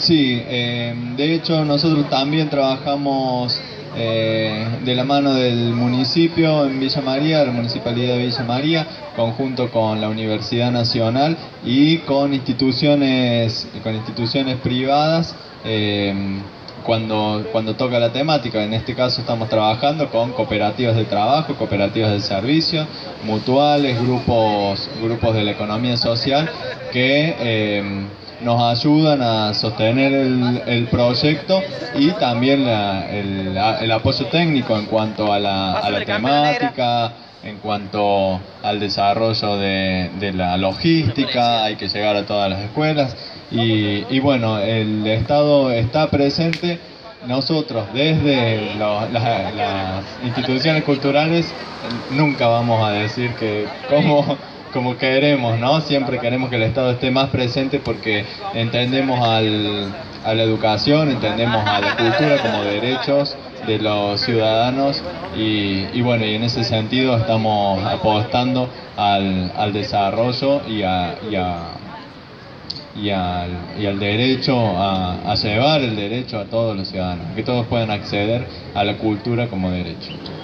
Sí, de hecho nosotros también trabajamos de la mano del municipio en Villa María, la Municipalidad de Villa María, conjunto con la Universidad Nacional y con instituciones privadas cuando toca la temática. En este caso estamos trabajando con cooperativas de trabajo, cooperativas de servicio, mutuales, grupos de la economía social que nos ayudan a sostener el proyecto y también el apoyo técnico en cuanto a la temática, en cuanto al desarrollo de la logística. Hay que llegar a todas las escuelas y bueno, el Estado está presente. Nosotros desde las instituciones culturales nunca vamos a decir que como queremos, ¿no? Siempre queremos que el Estado esté más presente porque entendemos a la educación, entendemos a la cultura como derechos de los ciudadanos y bueno, y en ese sentido estamos apostando al desarrollo y al derecho a llevar el derecho a todos los ciudadanos, que todos puedan acceder a la cultura como derecho.